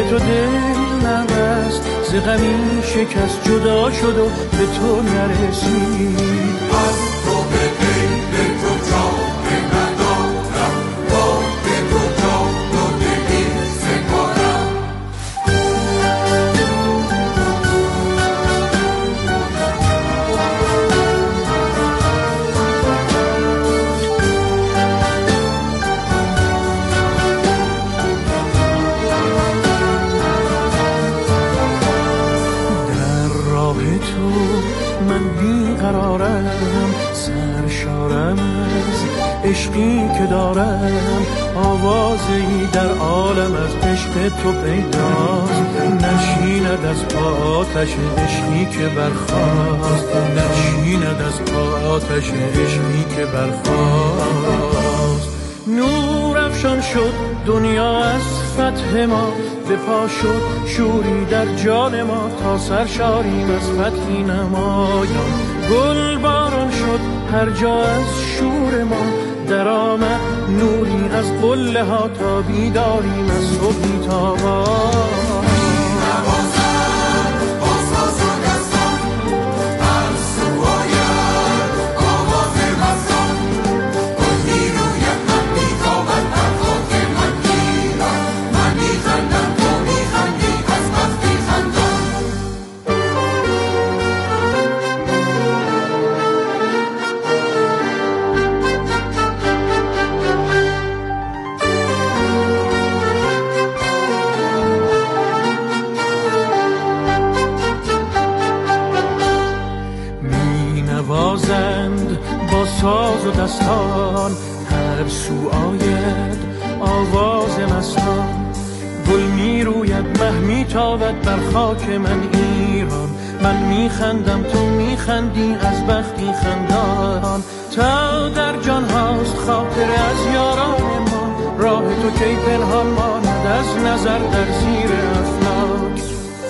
تو دل نبست، ز غمی شکست جدا شد و به تو نرسید. از تو به غیر تو جان ندارم، با به تو جان و دلی سپارم. قرارم سرشارم از عشقی که دارم، آوازی در عالم از عشق تو پیداست. نشیند از آتش عشقی که برخاست، نشیند از آتش عشقی که برخاست. نور افشان شد دنیا از فتح ما، به پا شد شوری در جان ما، تا سرشاریم از فتحی نمایان. گل باران شد هر جا از شور ما، در آمد نوری از قله ها، تا بیداریم از صبحی تابان. ساز و دستان هر سو آید آواز مستان. گل می روید مه می تابد بر خاک من ایران. من می خندم تو می خندی از بختی خندان. تا در جان هاست خاطر از یاران ما، راه تو کی پنهان ماند از نظر در زیر افلاک.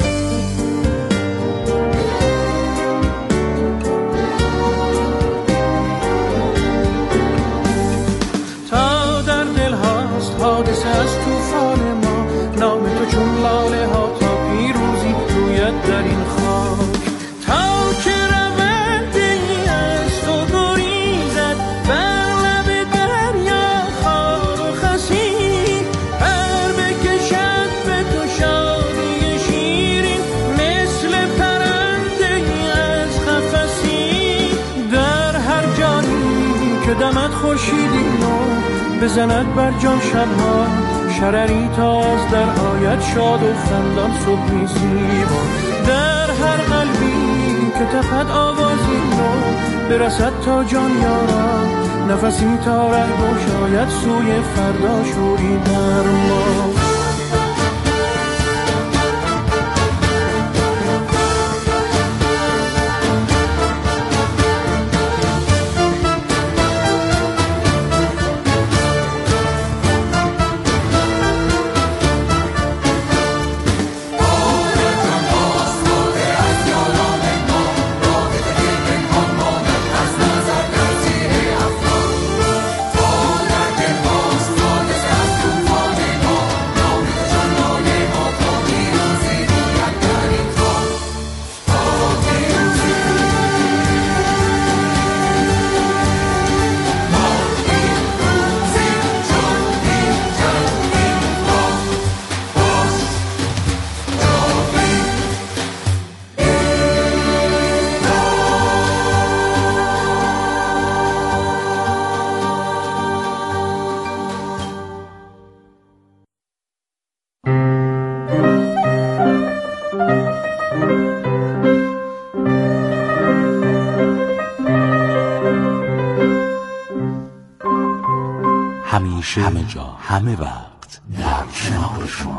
حادثه از طوفان ما، نام تو چون لاله ها تا پیروزی روید در این خاک. تا که رونده از تو گریزد بر لب دریا خار و خسی، پر بکشد به تو شادی شیرین مثل پرنده از قفسی. در هر جانی که دمد خورشیدی نو، بزند بر جان شبها شرری تا از در آید شاد و خندان صبحی زیبا. در هر قلبی که تپد آوازی نو، برسد تا جان یارا نفسی تا ره گشاید سوی فردا شوری در ما. همیشه، همه جا، همه وقت در کنار شما.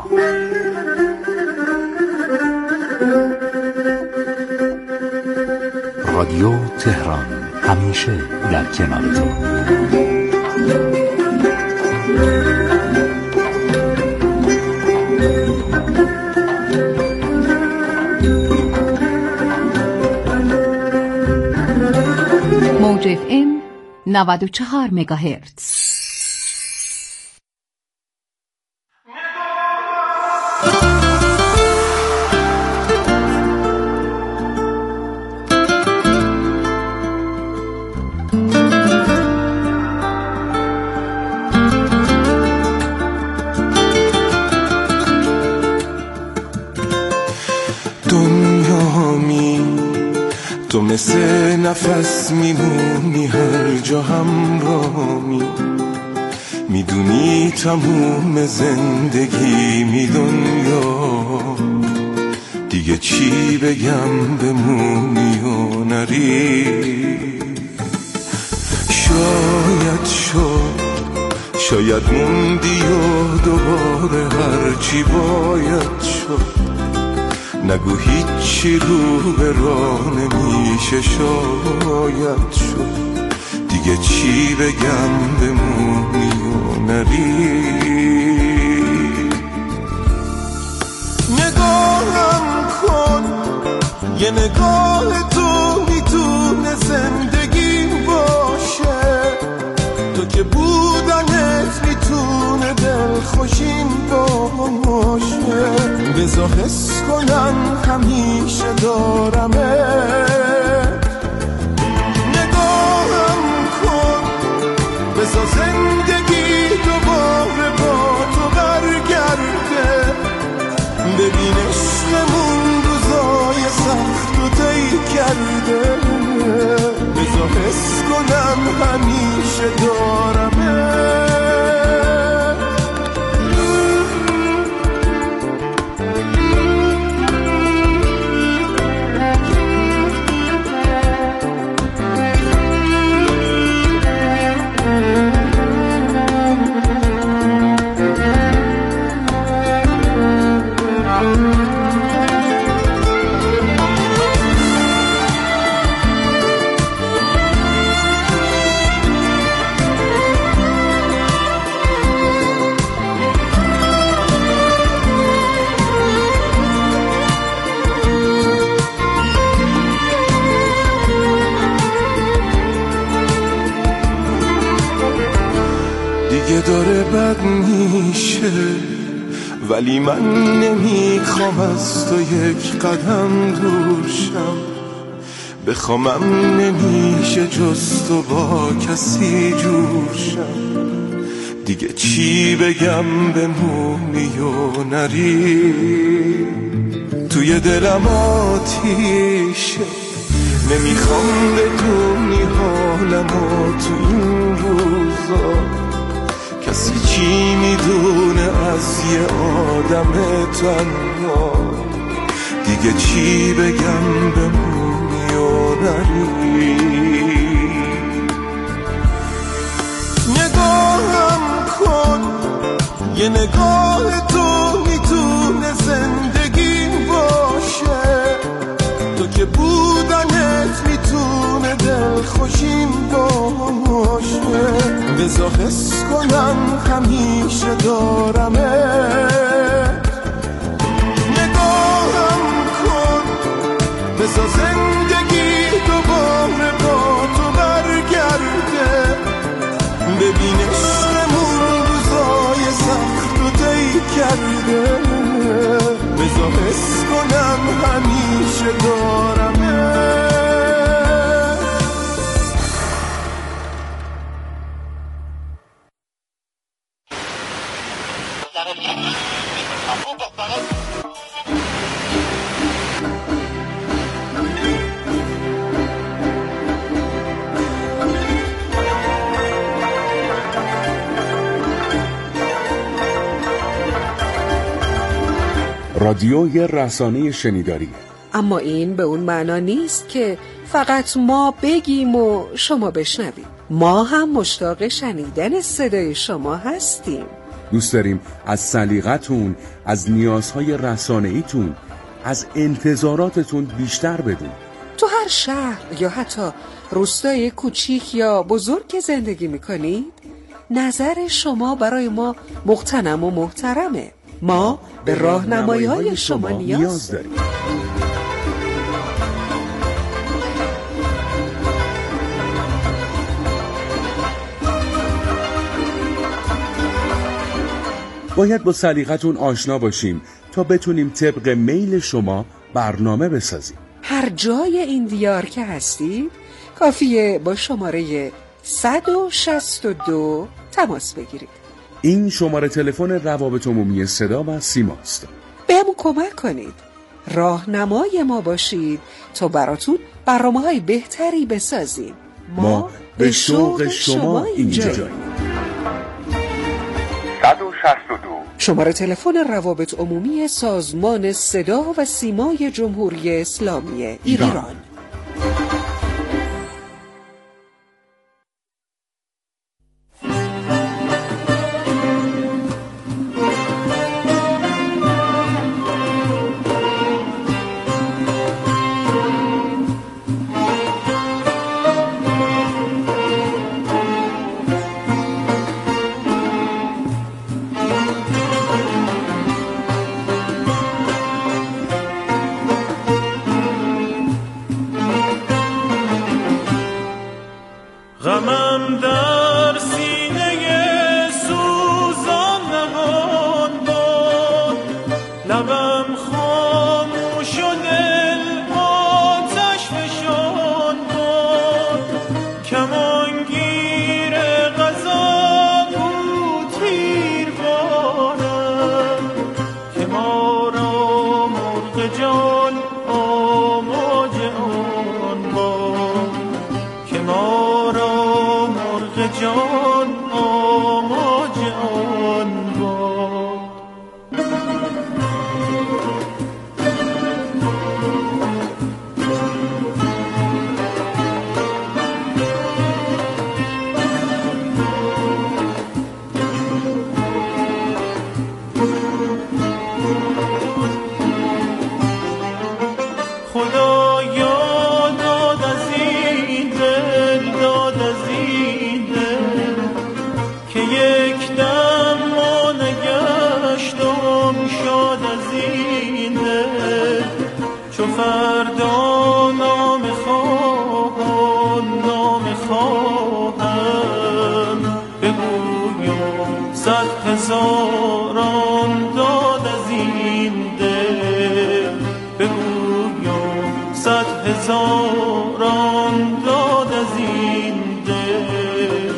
رادیو تهران، همیشه در کنارتون. موج FM 94 مگاهرتز. تو مثل نفس میمونی هر جا همراهمی، میدونی تموم زندگی می دنیا، دیگه چی بگم بمونی و نری. شاید موندی و دوباره هرچی باید شد، نگو هیچی رو به راه نمیشه شاید شد، دیگه چی بگم بمونی و نری. نگاهم کن، یه نگاه تو میتونه زندگیم باشه، تو که بودنت میتونه دلخوشیم باشه. بذار حس کنم همیشه دارمه، نگاهم کن، بذار زندگی دوباره با تو برگرده، ببین عشقمون روزای سخت و طی کرده. بذار حس کنم همیشه دارمه. دیگه داره بد میشه، ولی من نمیخوام از تو یک قدم دور شم، بخوامم نمیشه جز تو با کسی جور شم، دیگه چی بگم بمونی و نری. توی دلم آتیشه، نمیخوام بدونی حالمو تو این روزا، کسی چی میدونه از یه آدم تنها، دیگه چی بگم بمونی و نری. نگاهم کن، یه نگاه تو میتونه زندگیم باشه، تو که بودنت میتونه دلخوشیم باشه. بذار حس کنم همیشه دارمه، نگاهم کن، بذار زندگی دوباره با تو برگرده، ببین عشقمون روزای سخت و طی کرده. بذار حس کنم همیشه دارمه. رادیو یه رسانه شنیداریه، اما این به اون معنا نیست که فقط ما بگیم و شما بشنوید. ما هم مشتاق شنیدن صدای شما هستیم. دوست داریم از سلیقتون، از نیازهای رسانه‌ایتون، از انتظاراتتون بیشتر بدون. تو هر شهر یا حتی روستای کوچیک یا بزرگ که زندگی میکنید، نظر شما برای ما مغتنم و محترمه. ما به راهنمایی‌های شما نیاز داریم. باید با سلیقتون آشنا باشیم تا بتونیم طبق میل شما برنامه بسازیم. هر جای این دیار که هستید کافیه با شماره 162 تماس بگیرید. این شماره تلفن روابط عمومی صدا و سیماست. بهمون کمک کنید. راهنمای ما باشید تا براتون برنامه‌های بهتری بسازیم. ما به شوق شما اینجاییم. 162 شماره تلفن روابط عمومی سازمان صدا و سیمای جمهوری اسلامی ایران. غمم در سینه سوزان نهان باد، لبم خاموش و دل آتش فشان باد. کمانگیر قضا بود تیربارم که ما را مرغ جان آماج آن باد، که ما را جان آماج آن باد. خدایا داد از این دل، داد از این دل که یک دم ما نگشتم شاد از این دل. چو فردا نام خواهم بگویم 100 هزاران داد از این دل، بگویم 100 هزاران داد از این دل.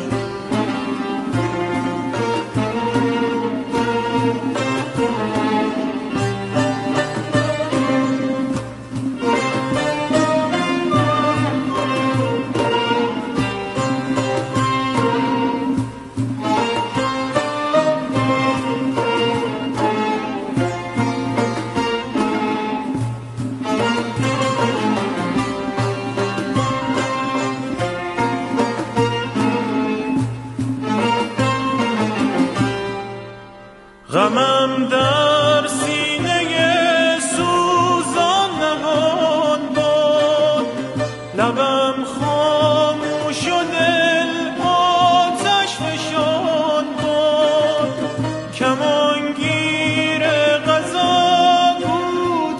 غمم در سینه سوزان نهان باد، لبم خاموش و دل آتش فشان باد. کمانگیر قضا بود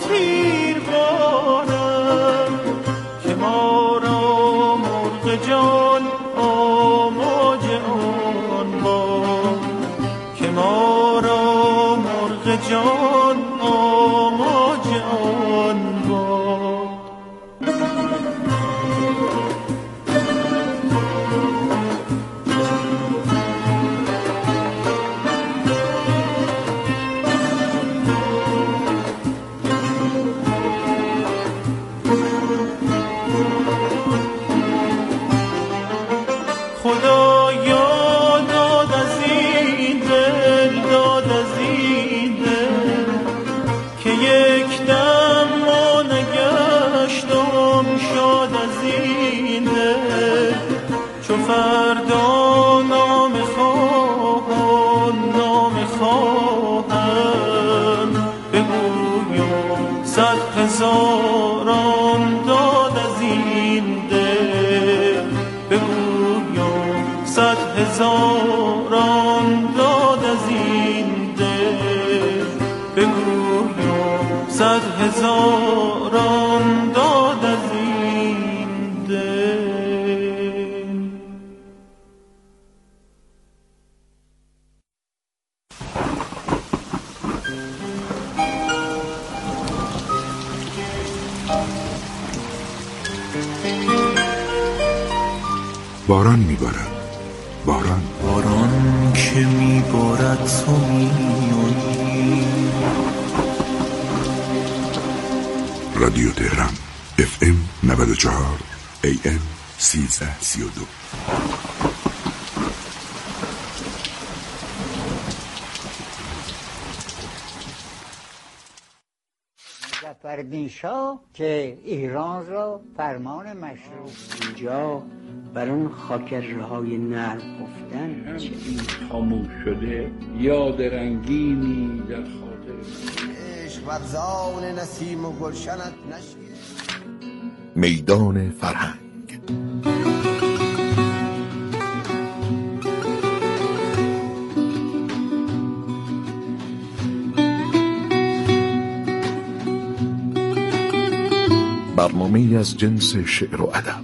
تیربارم که ما را مرغ جان آماج آن باد، که ما را جان آماج آن باد. خدایا داد از این دل، داد از این دل که یک دم ما نگشتم شاد از این دل. چو فردا نام خواهم بگویم 100 هزاران داد از این دل، بگویم 100 هزاران داد از این دل، بگویم 100 هزاران داد از این دل. باران میبارد، باران که میبارد تو میانی، رادیو تهران FM 94 AM 1332. ظفرالدین شاه که ایران را فرمان مشروع اینجا بر اون خاکرهای نرم گفتن چه خاموش شده یاد رنگینی در خاطر عشق ورزان نسیم و گلشنت نشید. میدان فرهنگ. برنامه‌ای از جنس شعر و ادب.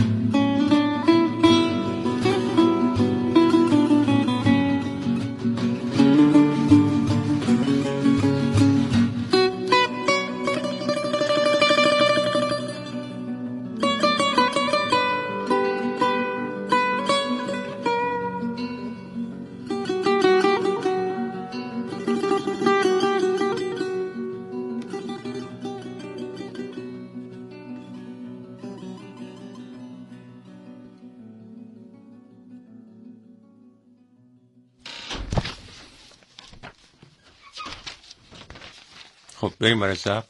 خب بریم برای ضبط.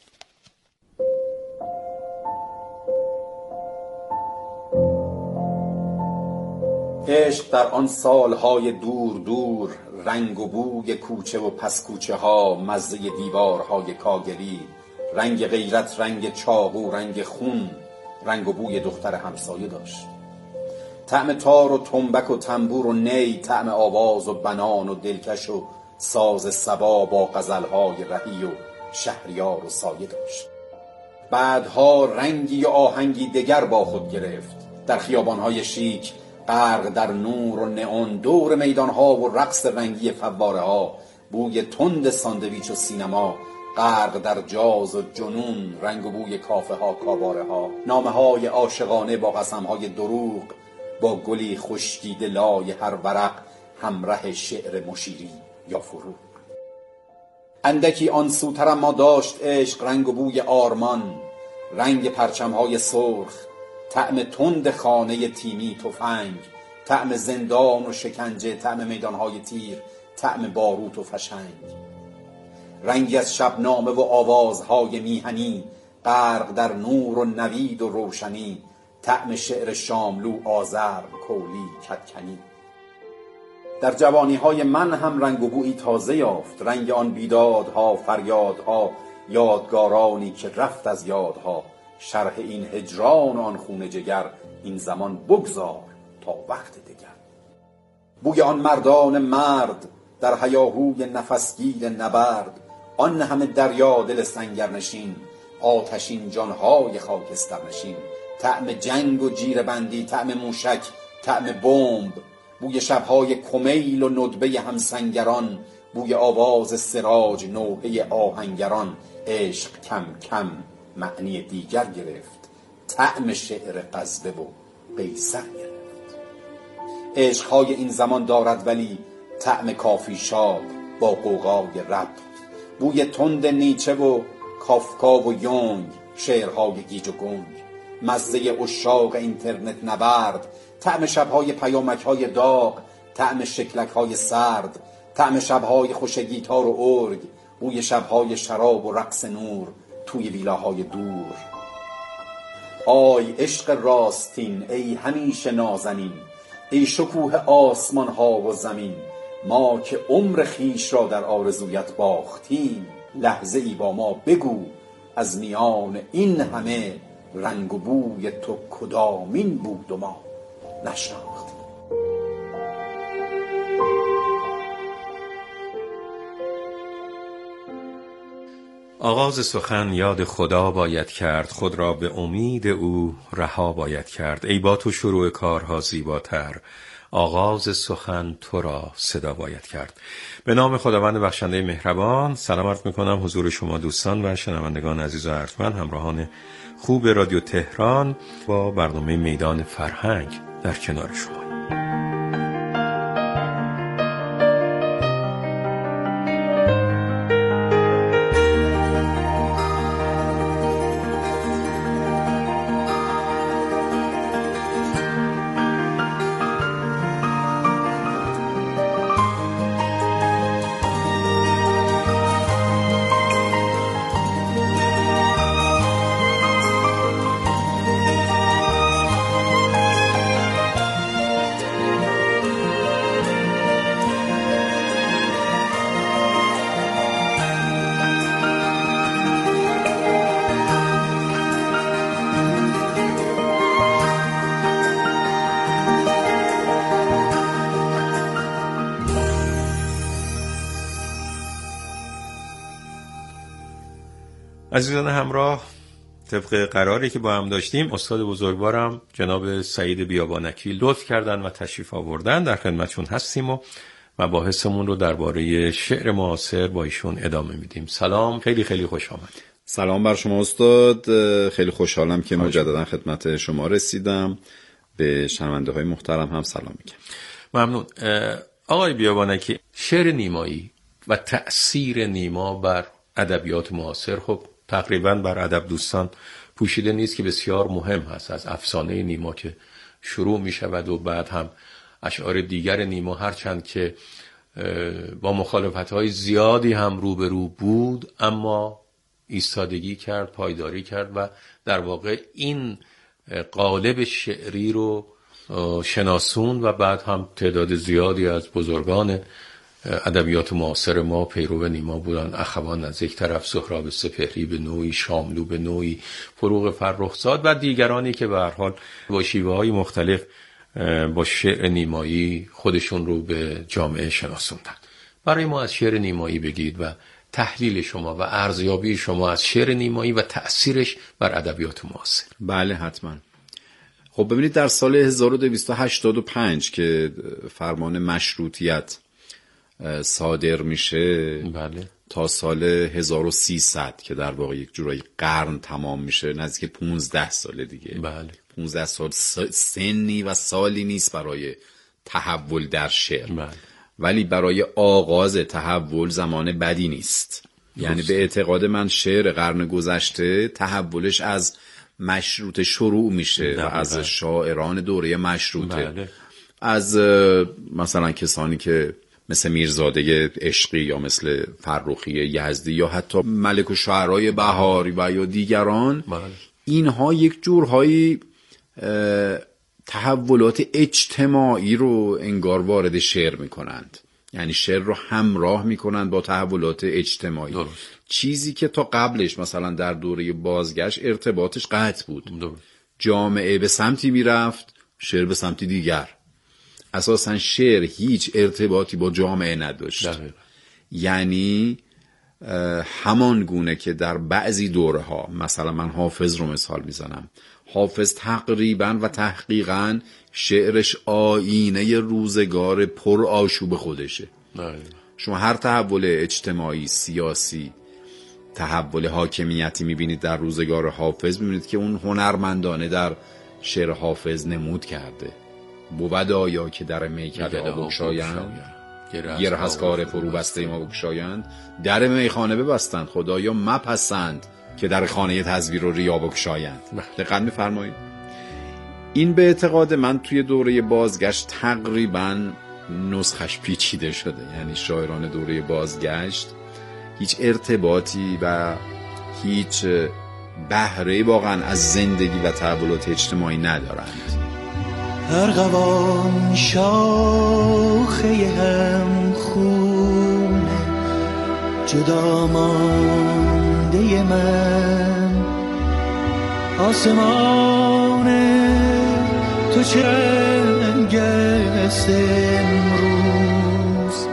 عشق در آن سالهای دور دور، رنگ و بوی کوچه و پس کوچه ها، مزه دیوارهای کاگلی، رنگ غیرت، رنگ چاقو، رنگ خون، رنگ و بوی دختر همسایه داشت. طعم تار و تنبک و تنبور و نی، طعم آواز و بنان و دلکش و ساز صبا با غزلهای رهی و شهریار و سایه داشت. بعدها رنگی و آهنگی دگر با خود گرفت. در خیابانهای شیک غرق در نور و نئون، دور میدانها و رقص رنگی فواره ها، بوی تند ساندویچ و سینما، غرق در جاز و جنون، رنگ و بوی کافه ها، کاباره ها، نامه های عاشقانه با قسم های دروغ، با گلی خشکیده لای هر ورق، همراه شعر مشیری یا فروغ. اندکی آن سوتر اما داشت عشق رنگ و بوی آرمان، رنگ پرچم‌های سرخ، طعم تند خانه تیمی تفنگ، طعم زندان و شکنجه، طعم میدان‌های تیر، طعم باروت و فشنگ. رنگی از شبنامه و آوازهای میهنی، غرق در نور و نوید و روشنی، طعم شعر شاملو، آذر، کولی، کدکنی. در جوانی‌های من هم رنگ و بویی تازه یافت، رنگ آن بیدادها، فریادها، یادگارانی که رفت از یادها. شرح این هجران و آن خون جگر، این زمان بگذار تا وقت دگر. بوی آن مردان مرد در هیاهوی نفسگیر نبرد، آن همه دریا دل سنگرنشین، آتشین جانهای خاکسترنشین. طعم جنگ و جیره‌بندی، طعم موشک، طعم بمب، بوی شبهای کمیل و ندبه همسنگران، بوی آواز سراج نوحه آهنگران. عشق کم کم معنی دیگر گرفت، طعم شعر غزوه و قیصر گرفت. عشقهای این زمان دارد ولی طعم کافی شاب با غوغای رپ، بوی تند نیچه و کافکا و یونگ، شعرهای گیج و گنگ، مزه عشاق اینترنت نبرد، طعم شبهای پیامک‌های داغ، طعم شکلک‌های سرد، طعم شبهای خوش گیتار و ارگ، بوی شبهای شراب و رقص نور توی ویلاهای دور. آی عشق راستین، ای همیشه نازنین، ای شکوه آسمان ها و زمین، ما که عمر خیش را در آرزویت باختیم، لحظه ای با ما بگو از میان این همه رنگ و بوی تو کدامین بود و ما نشناختیم. آغاز سخن یاد خدا باید کرد، خود را به امید او رها باید کرد. ای با تو شروع کارها زیباتر، آغاز سخن تو را صدا باید کرد. به نام خداوند بخشنده مهربان سلام عرض میکنم حضور شما دوستان و شنوندگان عزیز و ارجمند، همراهان خوب رادیو تهران با برنامه میدان فرهنگ در کنار شما. عزیزان همراه، طبق قراری که با هم داشتیم استاد بزرگوارم جناب سعید بیابانکی لطف کردن و تشریف آوردن. در خدمتشون هستیم و مباحثمون رو درباره شعر معاصر با ایشون ادامه میدیم. سلام، خیلی خیلی خوش آمدید. سلام بر شما استاد، خیلی خوشحالم که مجددا خدمت شما رسیدم. به شنونده های محترم هم سلام میگم. ممنون. آقای بیابانکی، شعر نیمایی و تأثیر نیما بر ادبیات معاصر خب تقریبا بر ادب دوستان پوشیده نیست که بسیار مهم هست. از افسانه نیما که شروع می شود و بعد هم اشعار دیگر نیما، هرچند که با مخالفت‌های زیادی هم روبرو بود اما ایستادگی کرد، پایداری کرد و در واقع این قالب شعری رو شناسون و بعد هم تعداد زیادی از بزرگان ادبیات معاصر ما پیرو نیما بودن. اخوان از یک طرف، سهراب سپهری به نوعی، شاملو به نوعی، فروغ فرخزاد و دیگرانی که به هر حال با شیوه‌های مختلف با شعر نیمایی خودشون رو به جامعه شناسوندن. برای ما از شعر نیمایی بگید و تحلیل شما و ارزیابی شما از شعر نیمایی و تأثیرش بر ادبیات معاصر. بله حتما. خب ببینید، در سال 1285 که فرمان مشروطیت صادر میشه، بله، تا سال 1300 که در واقع یک جورایی قرن تمام میشه، نزدیک 15 سال دیگه. بله، 15 سال سنی و سالی نیست برای تحول در شعر. بله. ولی برای آغاز تحول زمان بدی نیست. یعنی به اعتقاد من شعر قرن گذشته تحولش از مشروطه شروع میشه و از شاعران دوره مشروطه. بله. از مثلا کسانی که مثل میرزاده عشقی یا مثل فرخی یزدی یا حتی ملک الشعرای بهاری و یا دیگران. بله. اینها یک جورهایی تحولات اجتماعی رو انگار وارد شعر میکنند، یعنی شعر رو همراه میکنند با تحولات اجتماعی. درست. چیزی که تا قبلش مثلا در دوره بازگشت ارتباطش قطع بود. درست. جامعه به سمتی میرفت، شعر به سمتی دیگر. اساسا شعر هیچ ارتباطی با جامعه نداشت. دقیقا. یعنی همان گونه که در بعضی دوره ها، مثلا من حافظ رو مثال میزنم، حافظ تقریبا و تحقیقا شعرش آینه روزگار پر آشوب خودشه. شما هر تحول اجتماعی، سیاسی، تحول حاکمیتی میبینید در روزگار حافظ، میبینید که اون هنرمندانه در شعر حافظ نمود کرده. بود آیا که در میکده ها بگشایند، گره از کار فرو بسته ما بگشایند، در میخانه ببستند خدایا مپسند که در خانه تزویر و ریا بگشایند. دقت می‌فرمایید؟ این به اعتقاد من توی دوره بازگشت تقریباً نسخش پیچیده شده. یعنی شاعران دوره بازگشت هیچ ارتباطی و هیچ بهره واقعاً از زندگی و تحولات اجتماعی ندارند. ارغوان شاخه هم خون جدا مانده من، آسمان تو چه رنگ است امروز،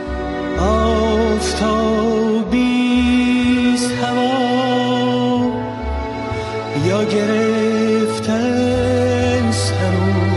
آفتابیست هوا یا گرفته است هنوز.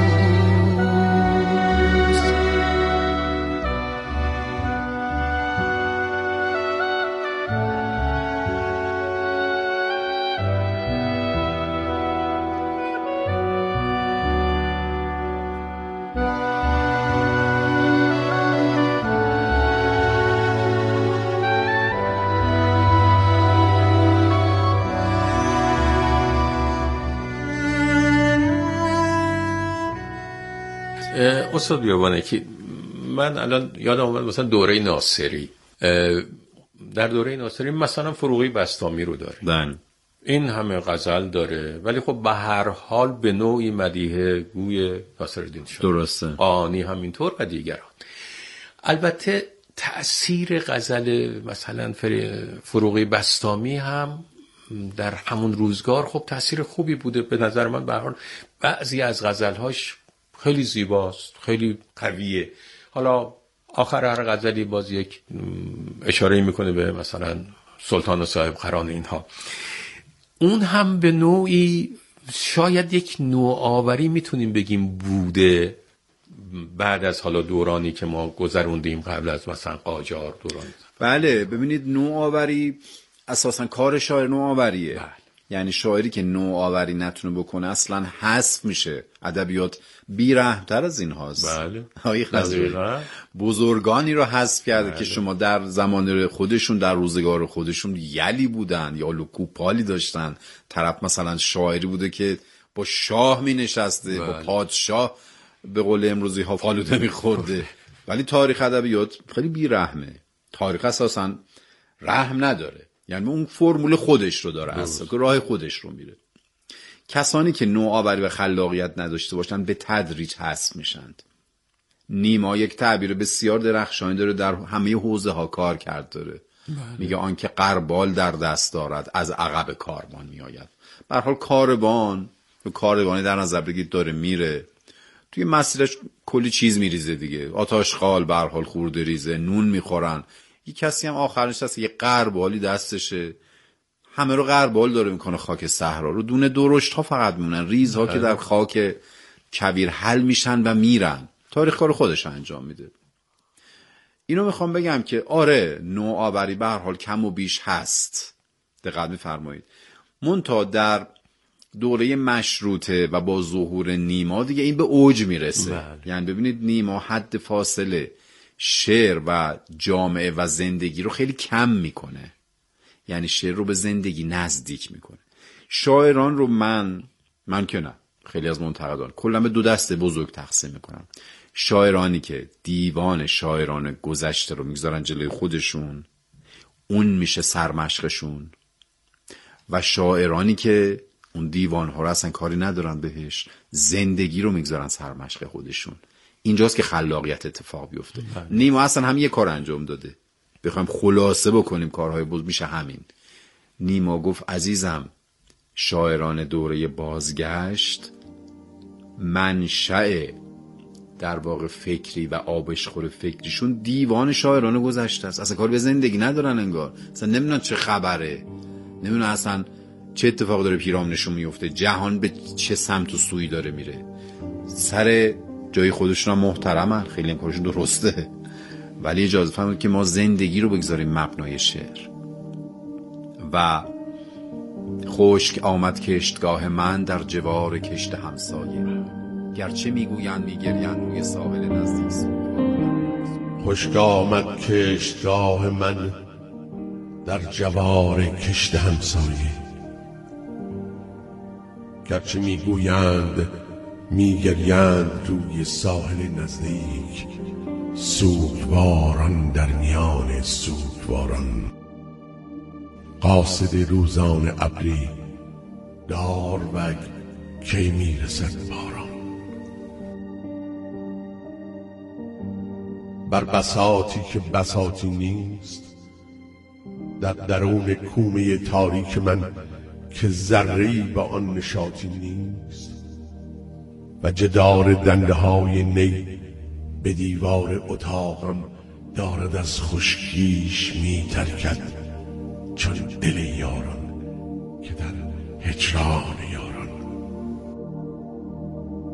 استاد بیابانکی، من الان یادم اومد مثلا دوره ناصری، در دوره ناصری مثلا فروغی بسطامی رو داره. بله. این همه غزل داره ولی خب به هر حال به نوعی مدیحه گوی ناصرالدین شاه. درسته. قانی همینطور و دیگران. البته تأثیر غزل مثلا فروغی بسطامی هم در همون روزگار خب تأثیر خوبی بوده به نظر من. به هر حال بعضی از غزلهاش خیلی زیباست، خیلی قویه. حالا آخر هر غزلی باز یک اشاره میکنه به مثلا سلطان و صاحب قران اینها. اون هم به نوعی شاید یک نوآوری میتونیم بگیم بوده بعد از حالا دورانی که ما گذروندیم قبل از مثلا قاجار دوران. بله ببینید نوآوری اساسا کار شاعر نوآوریه. بله. یعنی شاعری که نوآوری نتونه بکنه اصلا حذف میشه. ادبیات بی‌رحم‌تر از این هاست. بله. بزرگانی رو حذف کرده که شما در زمان خودشون در روزگار خودشون یلی بودن یا لکوپالی داشتن. طرف مثلا شاعری بوده که با شاه می نشسته. با پادشاه به قول امروزی ها فالوده می خورده. ولی تاریخ ادبیات خیلی بی‌رحمه. تاریخ اساسا رحم نداره. یعنی اون فرمول خودش رو داره اصلا که راه خودش رو میره. کسانی که نوآوری و خلاقیت نداشته باشن به تدریج حذف میشند. نیما یک تعبیر بسیار درخشانی داره، در همه حوزه ها کار کرد داره. میگه آنکه قربال در دست دارد از عقب کاروان میآید. به هر حال کاروانی در نظر بگید داره میره، توی مسیرش کلی چیز میریزه دیگه. آتشخال به هر حال خورده ریزه، نون میخورن. یک کسی هم آخرش هست که یه قربالی دستشه، همه رو قربال داره میکنه، خاک صحرا رو. دونه درشت ها فقط میمونن، ریزها که در خاک کویر حل میشن و میرن. تاریخ کار خودش انجام میده. اینو میخوام بگم که آره نوآوری به هر حال کم و بیش هست، دقت میفرمایید. منتها در دوره مشروطه و با ظهور نیما دیگه این به اوج میرسه. یعنی ببینید نیما حد فاصله شعر و جامعه و زندگی رو خیلی کم میکنه. یعنی شعر رو به زندگی نزدیک میکنه. شاعران رو من که نه، خیلی از منتقدان کلا به دو دسته بزرگ تقسیم میکنم. شاعرانی که دیوان شاعران گذشته رو میگذارن جلوی خودشون، اون میشه سرمشقشون، و شاعرانی که اون دیوان ها رو اصلا کاری ندارن بهش، زندگی رو میگذارن سرمشق خودشون. اینجاست که خلاقیت اتفاق بیفته. نیما اصلا هم یه کار انجام داده. بخوایم خلاصه بکنیم کارهای بزرگ میشه همین. نیما گفت عزیزم شاعران دوره بازگشت منشأ در واقع فکری و آبشخور فکریشون دیوان شاعران گذشته است. اصلا کار به زندگی ندارن، انگار اصلا نمیدونن چه خبره، نمیدونن اصلا چه اتفاق داره پیرامونشون میفته، جهان به چه سمت و سوی داره میره. سر جای خودشون هم محترمن، خیلی هم کارشون درسته، ولی اجازه فرمایید که ما زندگی رو بگذاریم مبنای شعر. و خشک آمد کشتگاه من در جوار کشت همسایه، گرچه میگویند میگریند روی ساحل نزدیک سوی. خشک آمد کشتگاه من در جوار کشت همسایه، گرچه میگویند میگریند روی ساحل نزدیک سوگواران در میان سوگواران. قاصد روزان ابری دار و کی میرسد باران. بر بساطی که بساطی نیست، در درون کومه تاریک من که ذره‌ای با آن نشاطی نیست، و جدار دنده های نی به دیوار اتاقم دارد از خشکیش می‌ترکد، چون دل یاران که در هجران